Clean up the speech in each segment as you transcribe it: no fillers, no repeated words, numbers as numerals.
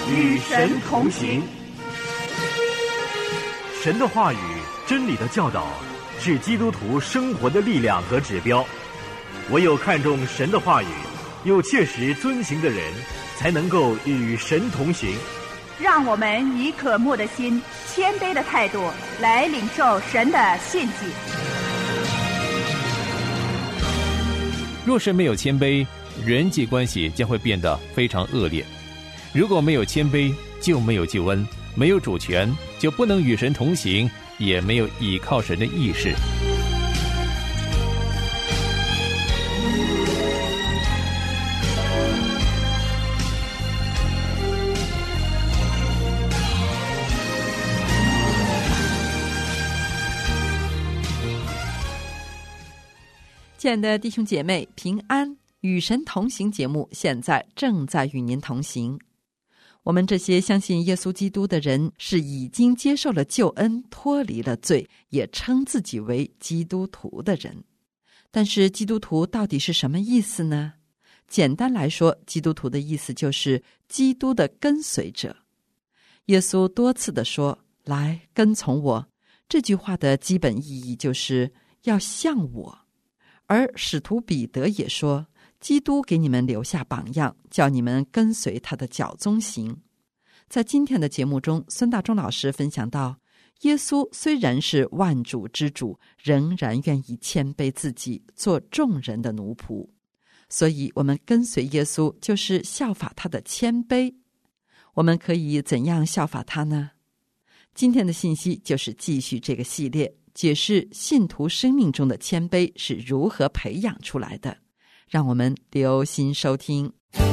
与神同行。 神的话语、真理的教导是基督徒生活的力量和指标。唯有看重神的话语，又切实遵行的人，才能够与神同行。 让我们以渴慕的心、谦卑的态度来领受神的信息。 若是没有谦卑，人际关系将会变得非常恶劣。如果没有谦卑，就没有救恩；没有主权，就不能与神同行，也没有倚靠神的意识。 亲爱的弟兄姐妹，平安，与神同行节目现在正在与您同行。我们这些相信耶稣基督的人，是已经接受了救恩，脱离了罪，也称自己为基督徒的人。但是基督徒到底是什么意思呢？简单来说，基督徒的意思就是基督的跟随者。耶稣多次地说，来跟从我，这句话的基本意义就是要像我。而使徒彼得也说，基督给你们留下榜样，叫你们跟随他的脚踪行。在今天的节目中，孙大中老师分享到，耶稣虽然是万主之主，仍然愿意谦卑自己，做众人的奴仆。所以我们跟随耶稣，就是效法他的谦卑。我们可以怎样效法他呢？今天的信息就是继续这个系列，解释信徒生命中的谦卑是如何培养出来的。让我们留心收听。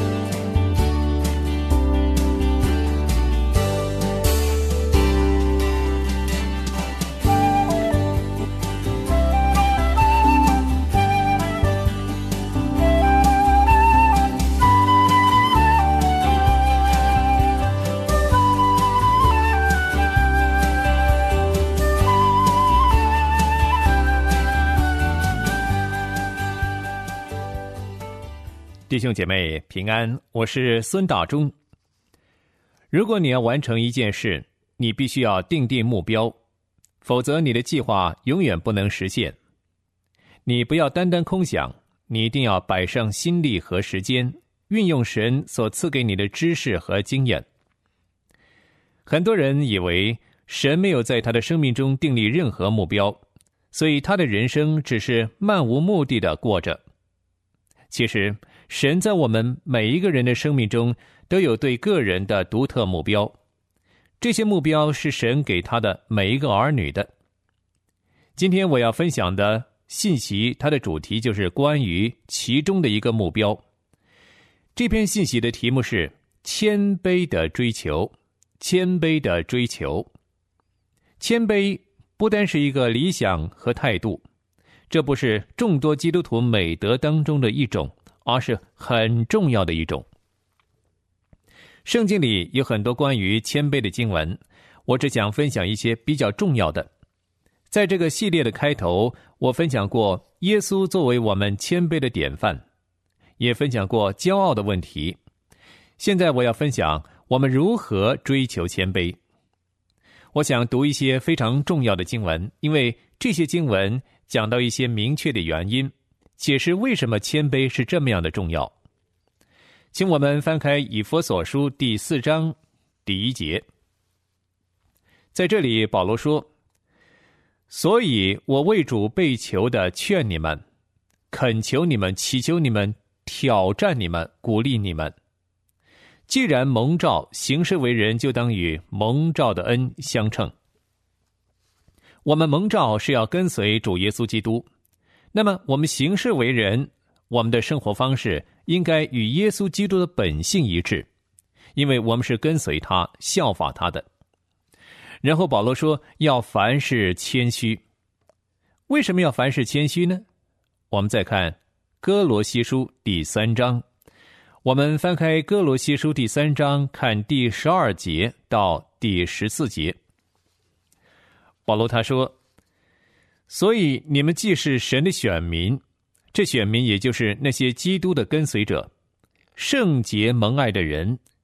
弟兄姐妹平安，我是孙大中。如果你要完成一件事，你必须要定目标，否则你的计划永远不能实现。你不要单单空想，你一定要摆上心力和时间，运用神所赐给你的知识和经验。很多人以为神没有在他的生命中订立任何目标，所以他的人生只是漫无目的地过着。其实神在我们每一个人的生命中都有对个人的独特目标，这些目标是神给他的每一个儿女的。今天我要分享的信息，它的主题就是关于其中的一个目标。这篇信息的题目是谦卑的追求。谦卑的追求。谦卑不单是一个理想和态度，这不是众多基督徒美德当中的一种，而是很重要的一种。圣经里有很多关于谦卑的经文，我只想分享一些比较重要的。在这个系列的开头，我分享过耶稣作为我们谦卑的典范，也分享过骄傲的问题。现在我要分享我们如何追求谦卑。我想读一些非常重要的经文，因为这些经文讲到一些明确的原因，解释为什么谦卑是这么样的重要。请我们翻开以弗所书第4章第1节。在这里保罗说，所以我为主被囚的劝你们，恳求你们，祈求你们，挑战你们，鼓励你们。既然蒙召行事为人，就当与蒙召的恩相称。我们蒙召是要跟随主耶稣基督，那么我们行事为人，我们的生活方式应该与耶稣基督的本性一致，因为我们是跟随他，效法他的。然后保罗说要凡事谦虚。为什么要凡事谦虚呢？我们再看哥罗西书第3章，我们翻开哥罗西书第3章，看第12节到第14节。保罗他说，所以你们既是神的选民，这选民也就是那些基督的跟随者，圣洁蒙爱的人，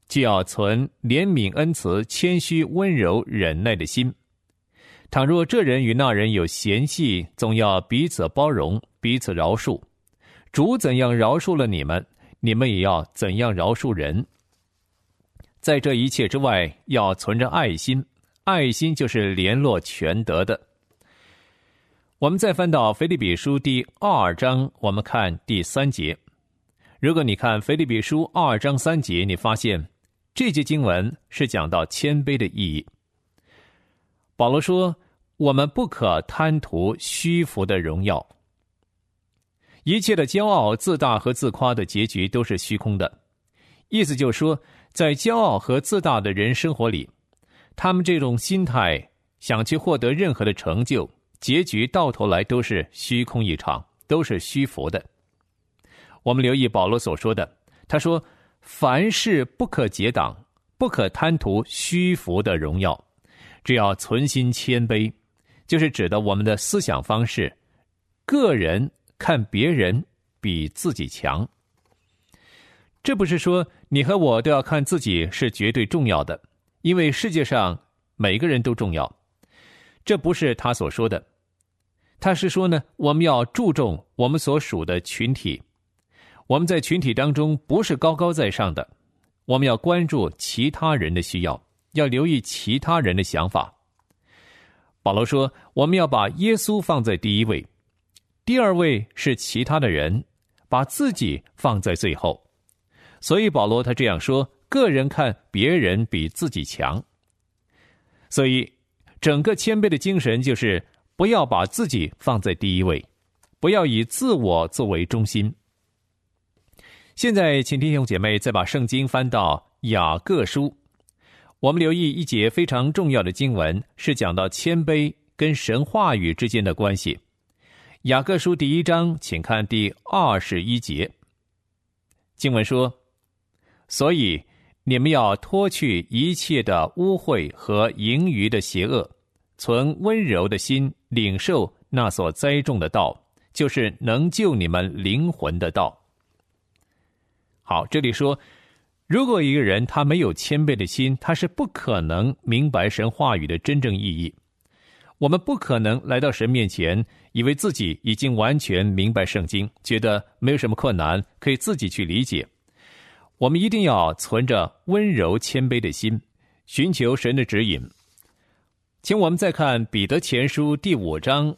就要存怜悯、恩慈、谦虚、温柔、忍耐的心。倘若这人与那人有嫌隙，总要彼此包容，彼此饶恕。主怎样饶恕了你们，你们也要怎样饶恕人。在这一切之外，要存着爱心，爱心就是联络全德的。我们再翻到腓立比书第2章，我们看第3节。如果你看腓立比书2章3节，你发现这节经文是讲到谦卑的意义。保罗说，我们不可贪图虚浮的荣耀。一切的骄傲、自大和自夸的结局都是虚空的。意思就是说，在骄傲和自大的人生活里，他们这种心态想去获得任何的成就，结局到头来都是虚空一场，都是虚浮的。我们留意保罗所说的，他说，凡事不可结党，不可贪图虚浮的荣耀，只要存心谦卑，就是指的我们的思想方式，个人看别人比自己强。这不是说你和我都要看自己是绝对重要的，因为世界上每个人都重要。这不是他所说的。他是说呢，我们要注重我们所属的群体。我们在群体当中不是高高在上的，我们要关注其他人的需要，要留意其他人的想法。保罗说，我们要把耶稣放在第一位，第二位是其他的人，把自己放在最后。所以保罗他这样说，个人看别人比自己强。所以整个谦卑的精神就是不要把自己放在第一位，不要以自我作为中心。现在请弟兄姐妹再把圣经翻到雅各书，我们留意一节非常重要的经文，是讲到谦卑跟神话语之间的关系。雅各书第1章，请看第21节。经文说，所以你们要脱去一切的污秽和盈余的邪恶，存温柔的心，领受那所栽种的道，就是能救你们灵魂的道。好，这里说，如果一个人他没有谦卑的心，他是不可能明白神话语的真正意义。我们不可能来到神面前，以为自己已经完全明白圣经，觉得没有什么困难，可以自己去理解。我们一定要存着温柔谦卑的心，寻求神的指引。请我们再看彼得前书第5章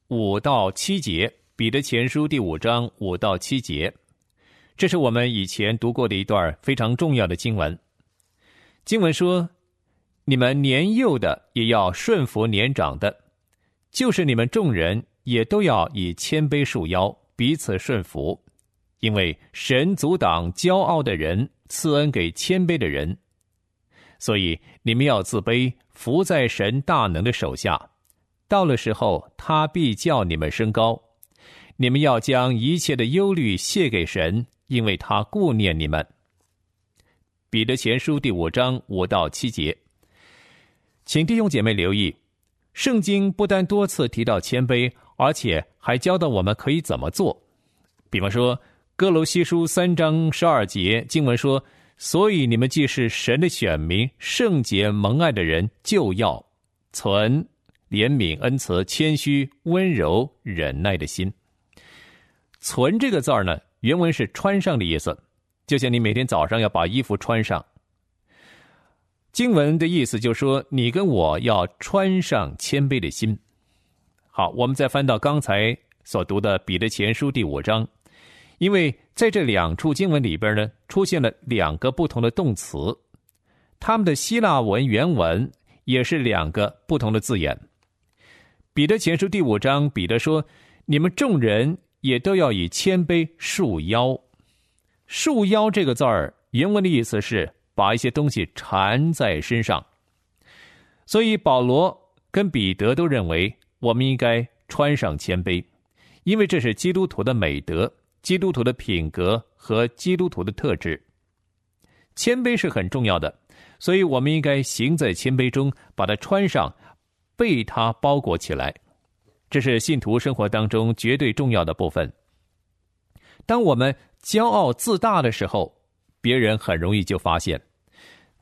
5到7节。彼得前书第5章5到7节，这是我们以前读过的一段非常重要的经文。经文说，你们年幼的也要顺服年长的，就是你们众人也都要以谦卑束腰，彼此顺服。因为神阻挡骄傲的人，赐恩给谦卑的人。所以你们要自卑，伏在神大能的手下，到了时候，他必叫你们升高。你们要将一切的忧虑卸给神，因为他顾念你们。彼得前书第5章5到7节。请弟兄姐妹留意，圣经不单多次提到谦卑，而且还教导我们可以怎么做。比方说哥罗西书3章12节，经文说，所以你们既是神的选民，圣洁蒙爱的人，就要存怜悯、恩慈、谦虚、温柔、忍耐的心。存这个字儿呢，原文是穿上的意思，就像你每天早上要把衣服穿上。经文的意思就是说，你跟我要穿上谦卑的心。好，我们再翻到刚才所读的彼得前书第5章，因为在这2处经文里边呢，出现了2个不同的动词，它们的希腊文原文也是2个不同的字眼。彼得前书第5章，彼得说，你们众人也都要以谦卑束腰。束腰这个字儿原文的意思是把一些东西缠在身上。所以保罗跟彼得都认为我们应该穿上谦卑，因为这是基督徒的美德，基督徒的品格和基督徒的特质。谦卑是很重要的，所以我们应该行在谦卑中，把它穿上，被它包裹起来。这是信徒生活当中绝对重要的部分。当我们骄傲自大的时候，别人很容易就发现，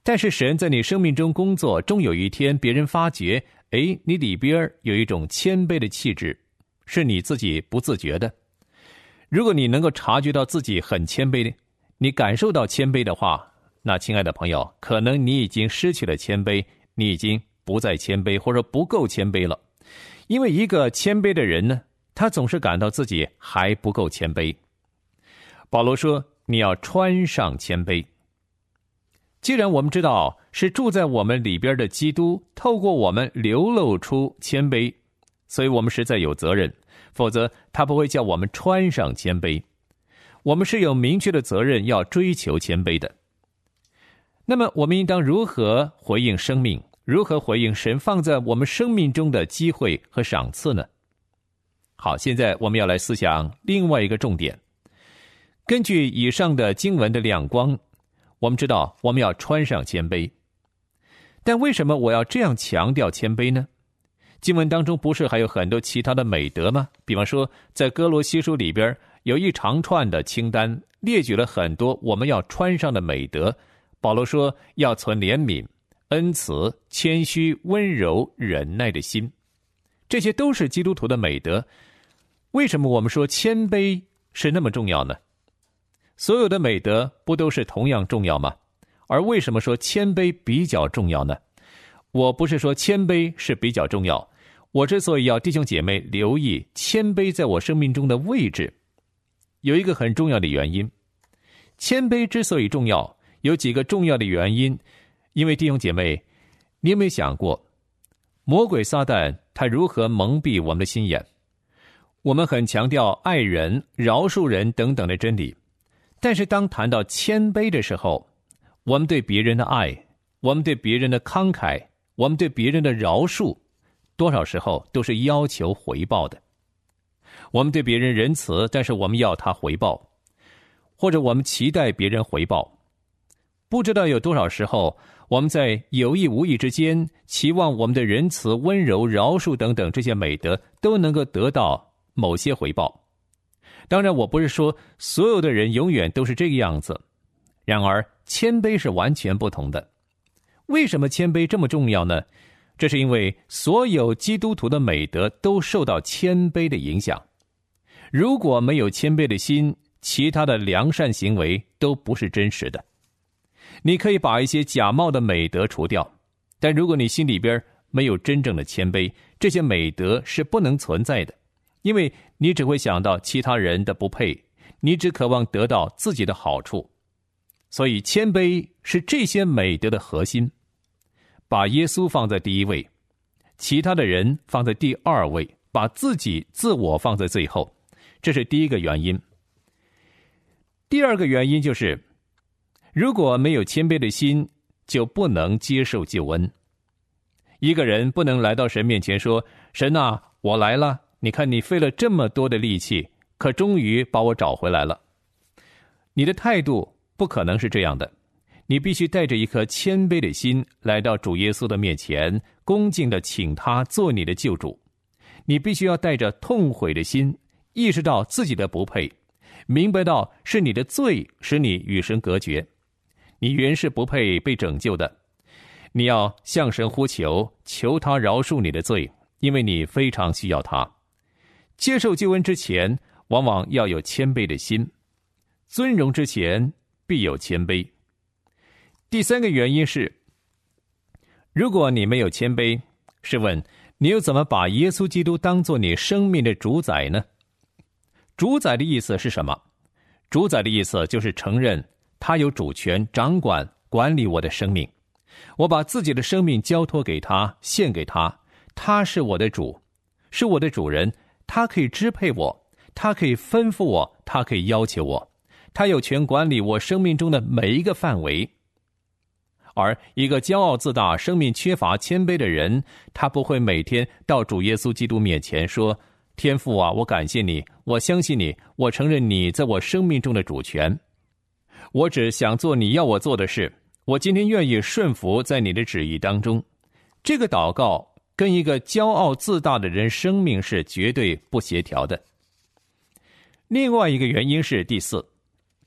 但是神在你生命中工作，终有一天别人发觉，你里边有一种谦卑的气质，是你自己不自觉的。如果你能够察觉到自己很谦卑，你感受到谦卑的话，那亲爱的朋友，可能你已经失去了谦卑，你已经不再谦卑，或者不够谦卑了。因为一个谦卑的人呢，他总是感到自己还不够谦卑。保罗说，你要穿上谦卑。既然我们知道是住在我们里边的基督透过我们流露出谦卑，所以我们实在有责任，否则他不会叫我们穿上谦卑。我们是有明确的责任要追求谦卑的。那么我们应当如何回应生命，如何回应神放在我们生命中的机会和赏赐呢？好，现在我们要来思想另外一个重点。根据以上的经文的亮光，我们知道我们要穿上谦卑。但为什么我要这样强调谦卑呢？经文当中不是还有很多其他的美德吗？比方说在哥罗西书里边有一长串的清单，列举了很多我们要穿上的美德。保罗说要存怜悯、恩慈、谦虚、温柔、忍耐的心，这些都是基督徒的美德。为什么我们说谦卑是那么重要呢？所有的美德不都是同样重要吗？而为什么说谦卑比较重要呢？我不是说谦卑是比较重要，我之所以要弟兄姐妹留意谦卑在我生命中的位置，有一个很重要的原因。谦卑之所以重要，有几个重要的原因。因为弟兄姐妹，你有没有想过，魔鬼撒旦他如何蒙蔽我们的心眼？我们很强调爱人、饶恕人等等的真理，但是当谈到谦卑的时候，我们对别人的爱，我们对别人的慷慨，我们对别人的饶恕，多少时候都是要求回报的。我们对别人仁慈，但是我们要他回报，或者我们期待别人回报。不知道有多少时候，我们在有意无意之间，期望我们的仁慈、温柔、饶恕等等这些美德都能够得到某些回报。当然，我不是说所有的人永远都是这个样子，然而谦卑是完全不同的。为什么谦卑这么重要呢？这是因为所有基督徒的美德都受到谦卑的影响。如果没有谦卑的心，其他的良善行为都不是真实的。你可以把一些假冒的美德除掉，但如果你心里边没有真正的谦卑，这些美德是不能存在的，因为你只会想到其他人的不配，你只渴望得到自己的好处。所以谦卑是这些美德的核心，把耶稣放在第一位，其他的人放在第二位，把自我放在最后，这是第一个原因。第二个原因就是，如果没有谦卑的心，就不能接受救恩。一个人不能来到神面前说，神啊，我来了，你看你费了这么多的力气，可终于把我找回来了。你的态度不可能是这样的，你必须带着一颗谦卑的心来到主耶稣的面前，恭敬地请他做你的救主。你必须要带着痛悔的心，意识到自己的不配，明白到是你的罪使你与神隔绝，你原是不配被拯救的。你要向神呼求，求他饶恕你的罪，因为你非常需要他。接受救恩之前，往往要有谦卑的心，尊荣之前必有谦卑。第三个原因是，如果你没有谦卑，试问你又怎么把耶稣基督当作你生命的主宰呢？主宰的意思是什么？主宰的意思就是承认他有主权，掌管管理我的生命。我把自己的生命交托给他，献给他，他是我的主，是我的主人，他可以支配我，他可以吩咐我，他可以要求我，他有权管理我生命中的每一个范围。而一个骄傲自大、生命缺乏谦卑的人，他不会每天到主耶稣基督面前说，天父啊，我感谢你，我相信你，我承认你在我生命中的主权，我只想做你要我做的事，我今天愿意顺服在你的旨意当中。这个祷告跟一个骄傲自大的人生命是绝对不协调的。另外一个原因是第四，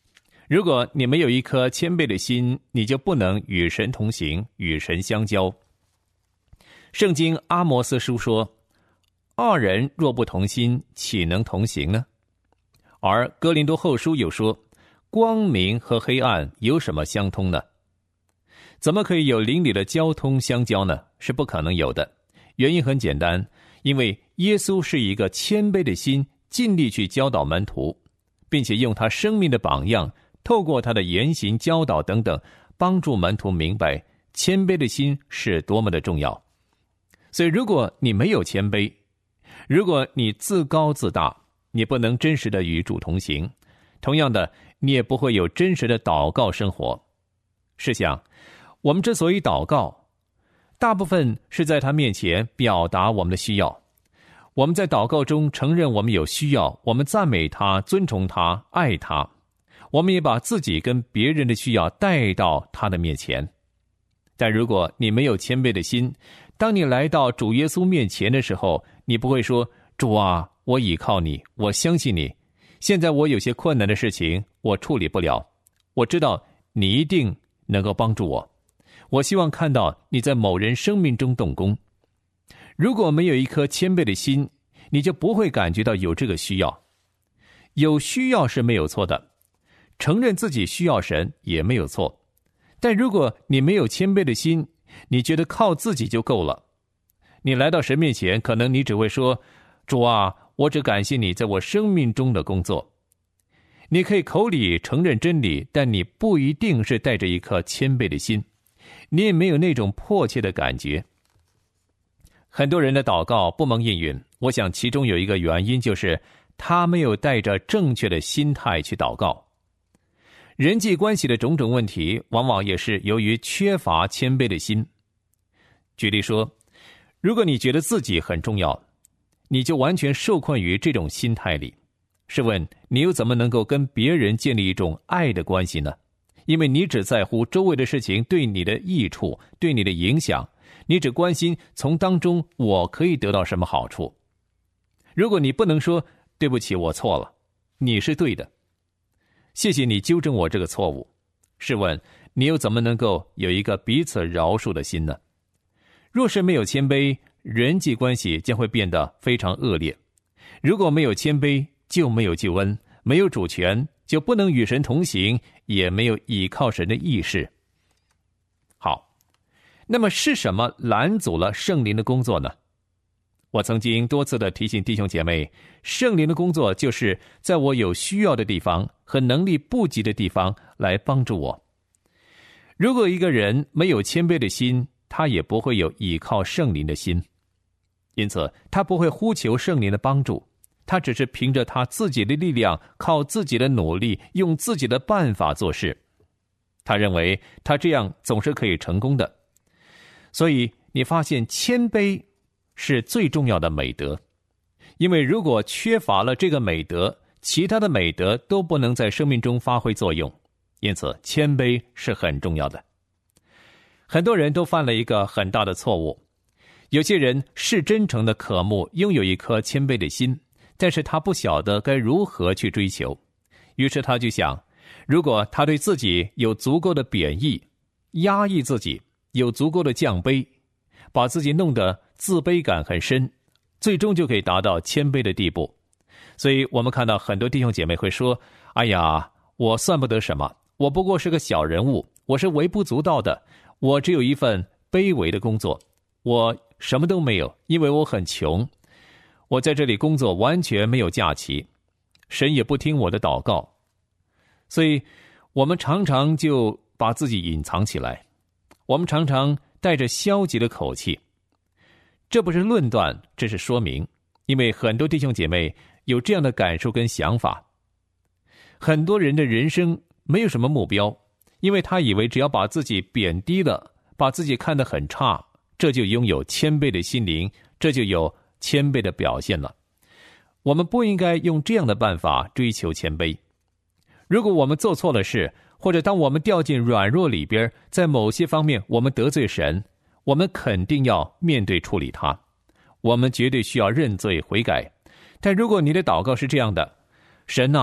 如果你没有一颗谦卑的心，你就不能与神同行，与神相交。圣经阿摩斯书说，二人若不同心，岂能同行呢？而哥林多后书又说，光明和黑暗有什么相通呢？怎么可以有邻里的交通相交呢？是不可能有的。原因很简单，因为耶稣是一个谦卑的心，尽力去教导门徒，并且用他生命的榜样，透过他的言行教导等等，帮助门徒明白谦卑的心是多么的重要。所以如果你没有谦卑，如果你自高自大，你不能真实的与主同行，同样的，你也不会有真实的祷告生活。试想，我们之所以祷告，大部分是在他面前表达我们的需要。我们在祷告中承认我们有需要，我们赞美他，尊崇他，爱他。我们也把自己跟别人的需要带到他的面前。但如果你没有谦卑的心，当你来到主耶稣面前的时候，你不会说，主啊，我倚靠你，我相信你，现在我有些困难的事情我处理不了，我知道你一定能够帮助我，我希望看到你在某人生命中动工。如果没有一颗谦卑的心，你就不会感觉到有这个需要。有需要是没有错的，承认自己需要神也没有错。但如果你没有谦卑的心，你觉得靠自己就够了，你来到神面前，可能你只会说，主啊，我只感谢你在我生命中的工作。你可以口里承认真理，但你不一定是带着一颗谦卑的心，你也没有那种迫切的感觉。很多人的祷告不蒙应允，我想其中有一个原因就是他没有带着正确的心态去祷告。人际关系的种种问题，往往也是由于缺乏谦卑的心。举例说，如果你觉得自己很重要，你就完全受困于这种心态里。试问，你又怎么能够跟别人建立一种爱的关系呢？因为你只在乎周围的事情对你的益处，对你的影响，你只关心从当中我可以得到什么好处。如果你不能说，对不起，我错了，你是对的，谢谢你纠正我这个错误，试问，你又怎么能够有一个彼此饶恕的心呢？若是没有谦卑，人际关系将会变得非常恶劣。如果没有谦卑，就没有救恩，没有主权，就不能与神同行，也没有倚靠神的意识。好，那么是什么拦阻了圣灵的工作呢？我曾经多次的提醒弟兄姐妹，圣灵的工作就是在我有需要的地方和能力不及的地方来帮助我。如果一个人没有谦卑的心，他也不会有倚靠圣灵的心，因此他不会呼求圣灵的帮助，他只是凭着他自己的力量，靠自己的努力，用自己的办法做事。他认为他这样总是可以成功的。所以你发现谦卑是最重要的美德，因为如果缺乏了这个美德，其他的美德都不能在生命中发挥作用，因此谦卑是很重要的。很多人都犯了一个很大的错误，有些人是真诚的渴慕拥有一颗谦卑的心，但是他不晓得该如何去追求，于是他就想，如果他对自己有足够的贬义，压抑自己，有足够的降卑，把自己弄得自卑感很深，最终就可以达到谦卑的地步。所以我们看到很多弟兄姐妹会说，哎呀，我算不得什么，我不过是个小人物，我是微不足道的，我只有一份卑微的工作，我什么都没有，因为我很穷，我在这里工作完全没有假期，神也不听我的祷告。所以我们常常就把自己隐藏起来，我们常常带着消极的口气。这不是论断，这是说明，因为很多弟兄姐妹有这样的感受跟想法。很多人的人生没有什么目标，因为他以为只要把自己贬低了，把自己看得很差，这就拥有谦卑的心灵，这就有谦卑的表现了。我们不应该用这样的办法追求谦卑。如果我们做错了事，或者当我们掉进软弱里边，在某些方面我们得罪神，我们肯定要面对处理它，我们绝对需要认罪悔改。但如果你的祷告是这样的，神啊，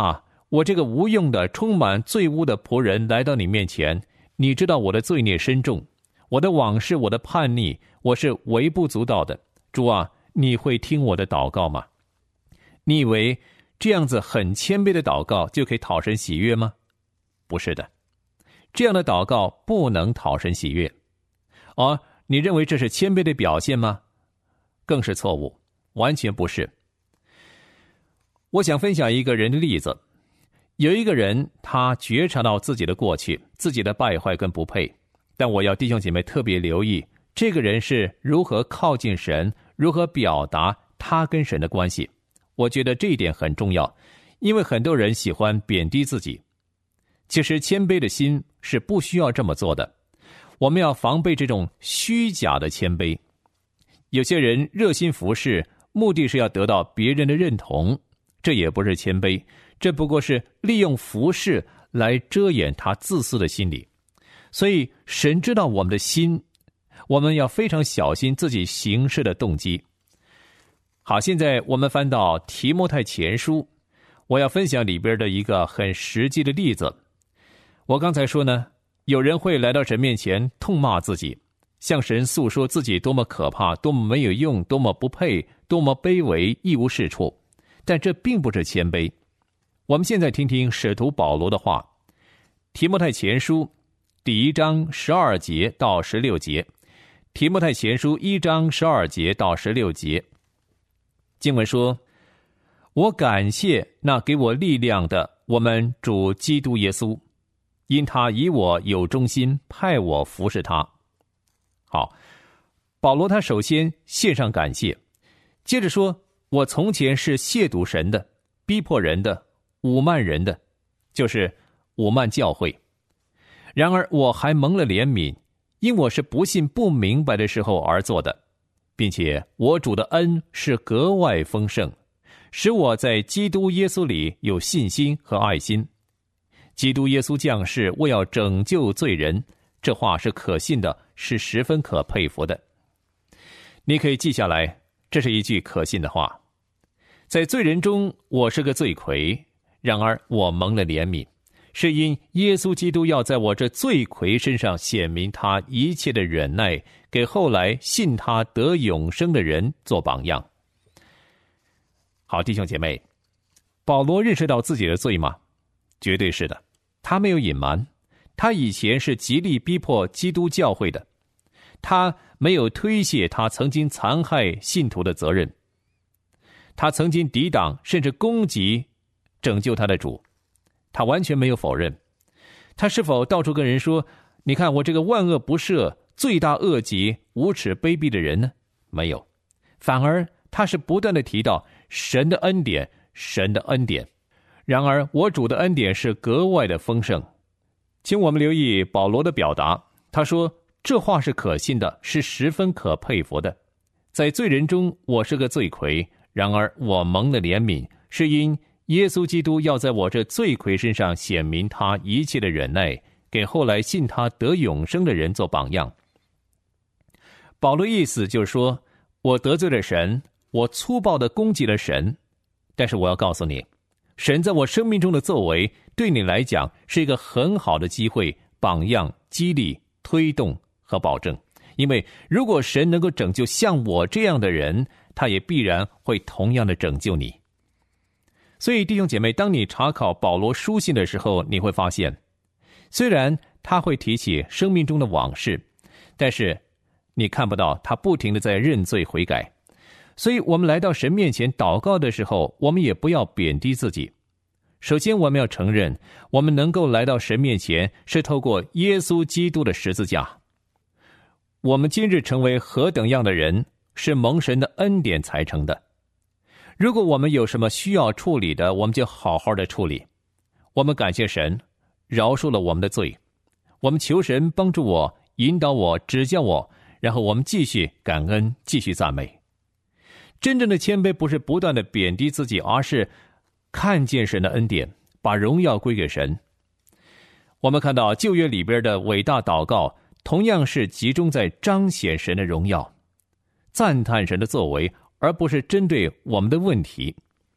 我这个无用的、充满罪污的仆人来到你面前，你知道我的罪孽深重，我的往事，我的叛逆，我是微不足道的。主啊，你会听我的祷告吗？你以为这样子很谦卑的祷告就可以讨神喜悦吗？不是的，这样的祷告不能讨神喜悦。而你认为这是谦卑的表现吗？更是错误，完全不是。我想分享一个人的例子。有一个人，他觉察到自己的过去，自己的败坏跟不配，但我要弟兄姐妹特别留意，这个人是如何靠近神，如何表达他跟神的关系。我觉得这一点很重要，因为很多人喜欢贬低自己。其实谦卑的心是不需要这么做的，我们要防备这种虚假的谦卑。有些人热心服侍，目的是要得到别人的认同，这也不是谦卑，这不过是利用服侍来遮掩他自私的心理。所以神知道我们的心，我们要非常小心自己行事的动机。好，现在我们翻到提摩太前书，我要分享里边的一个很实际的例子。我刚才说呢，有人会来到神面前痛骂自己，向神诉说自己多么可怕，多么没有用，多么不配，多么卑微，一无是处。但这并不是谦卑。我们现在听听使徒保罗的话，提摩太前书第1章12节到16节，提摩太前书1章12节到16节，经文说：我感谢那给我力量的我们主基督耶稣，因他以我有忠心，派我服侍他。好，保罗他首先献上感谢，接着说，我从前是亵渎神的，逼迫人的，侮慢人的，就是侮慢教会。然而我还蒙了怜悯，因我是不信不明白的时候而做的，并且我主的恩是格外丰盛，使我在基督耶稣里有信心和爱心。基督耶稣降世，为要拯救罪人，这话是可信的，是十分可佩服的。你可以记下来，这是一句可信的话。在罪人中，我是个罪魁，然而我蒙了怜悯，是因耶稣基督要在我这罪魁身上显明他一切的忍耐，给后来信他得永生的人做榜样。好，弟兄姐妹，保罗认识到自己的罪吗？绝对是的，他没有隐瞒，他以前是极力逼迫基督教会的，他没有推卸他曾经残害信徒的责任，他曾经抵挡甚至攻击拯救他的主，他完全没有否认。他是否到处跟人说，你看我这个万恶不赦、罪大恶极、无耻卑鄙的人呢？没有，反而他是不断地提到神的恩典，神的恩典。然而我主的恩典是格外的丰盛。请我们留意保罗的表达，他说这话是可信的，是十分可佩服的。在罪人中，我是个罪魁，然而我蒙了怜悯，是因耶稣基督要在我这罪魁身上显明他一切的忍耐，给后来信他得永生的人做榜样。保罗意思就是说，我得罪了神，我粗暴地攻击了神，但是我要告诉你，神在我生命中的作为，对你来讲是一个很好的机会、榜样、激励、推动和保证。因为如果神能够拯救像我这样的人，他也必然会同样的拯救你。所以弟兄姐妹，当你查考保罗书信的时候，你会发现，虽然他会提起生命中的往事，但是你看不到他不停地在认罪悔改。所以我们来到神面前祷告的时候，我们也不要贬低自己。首先我们要承认，我们能够来到神面前是透过耶稣基督的十字架。我们今日成为何等样的人，是蒙神的恩典才成的。如果我们有什么需要处理的，我们就好好的处理。我们感谢神饶恕了我们的罪，我们求神帮助我，引导我，指教我，然后我们继续感恩，继续赞美。真正的谦卑不是不断的贬低自己，而是看见神的恩典，把荣耀归给神。我们看到旧约里边的伟大祷告，同样是集中在彰显神的荣耀，赞叹神的作为，而不是针对我们的问题。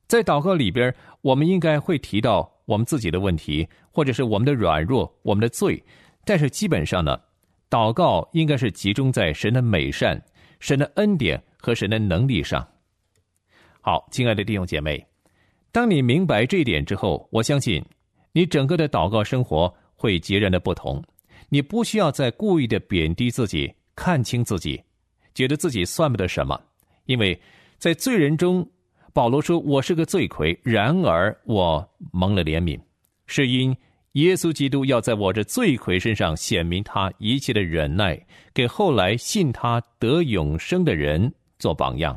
在祷告里边，我们应该会提到我们自己的问题，或者是我们的软弱、我们的罪，但是基本上呢，祷告应该是集中在神的美善、神的恩典和神的能力上。好，亲爱的弟兄姐妹，当你明白这一点之后，我相信你整个的祷告生活会截然的不同。你不需要再故意的贬低自己，看清自己，觉得自己算不得什么，因为在罪人中，保罗说我是个罪魁，然而我蒙了怜悯，是因耶稣基督要在我这罪魁身上显明他一切的忍耐，给后来信他得永生的人做榜样。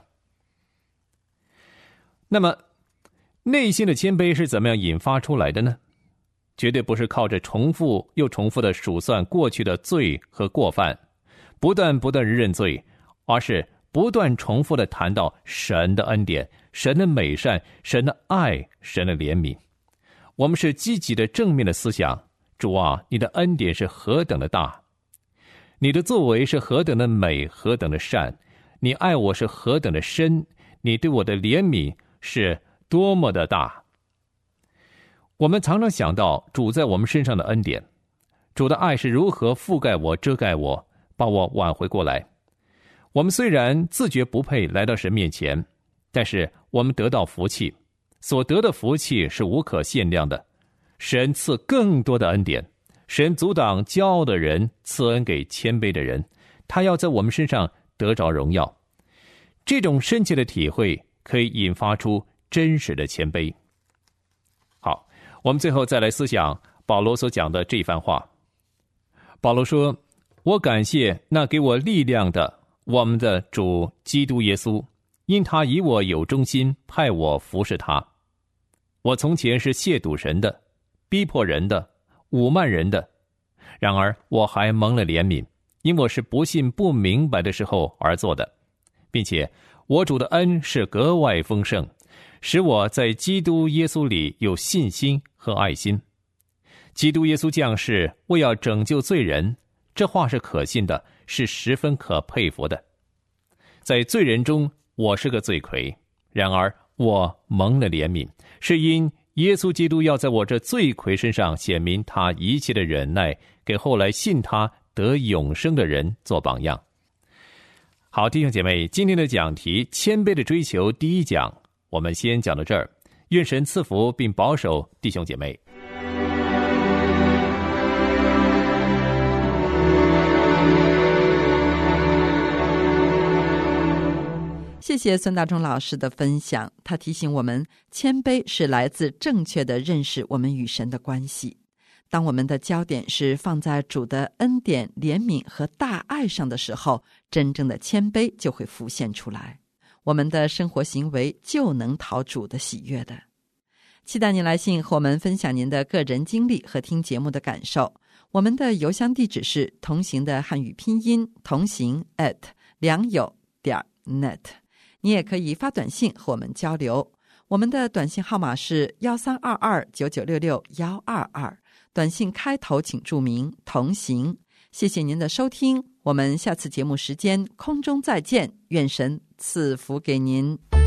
那么内心的谦卑是怎么样引发出来的呢？绝对不是靠着重复又重复的数算过去的罪和过犯，不断认罪，而是不断重复的谈到神的恩典、神的美善、神的爱、神的怜悯。我们是积极的正面的思想，主啊，你的恩典是何等的大，你的作为是何等的美，何等的善，你爱我是何等的深，你对我的怜悯是多么的大。我们常常想到主在我们身上的恩典，主的爱是如何覆盖我、遮盖我，把我挽回过来。我们虽然自觉不配来到神面前，但是我们得到福气，所得的福气是无可限量的。神赐更多的恩典，神阻挡骄傲的人，赐恩给谦卑的人，他要在我们身上得着荣耀。这种深切的体会可以引发出真实的谦卑。好，我们最后再来思想保罗所讲的这番话。保罗说，我感谢那给我力量的我们的主基督耶稣，因他以我有忠心，派我服侍他。我从前是亵渎神的，逼迫人的，侮慢人的，然而我还蒙了怜悯，因我是不信不明白的时候而做的，并且我主的恩是格外丰盛，使我在基督耶稣里有信心和爱心。基督耶稣降世为要拯救罪人，这话是可信的，是十分可佩服的。在罪人中，我是个罪魁，然而我蒙了怜悯，是因耶稣基督要在我这罪魁身上显明他一切的忍耐，给后来信他得永生的人做榜样。好，弟兄姐妹，今天的讲题谦卑的追求第一讲，我们先讲到这儿。愿神赐福并保守弟兄姐妹。 谢谢孙大中老师的分享，他提醒我们，谦卑是来自正确的认识我们与神的关系。当我们的焦点是放在主的恩典、怜悯和大爱上的时候，真正的谦卑就会浮现出来，我们的生活行为就能讨主的喜悦的。期待您来信和我们分享您的个人经历和听节目的感受。我们的邮箱地址是同行的汉语拼音同行@良友.net。你也可以发短信和我们交流，我们的短信号码是132299662122，短信开头请注明同行。谢谢您的收听，我们下次节目时间空中再见，愿神赐福给您。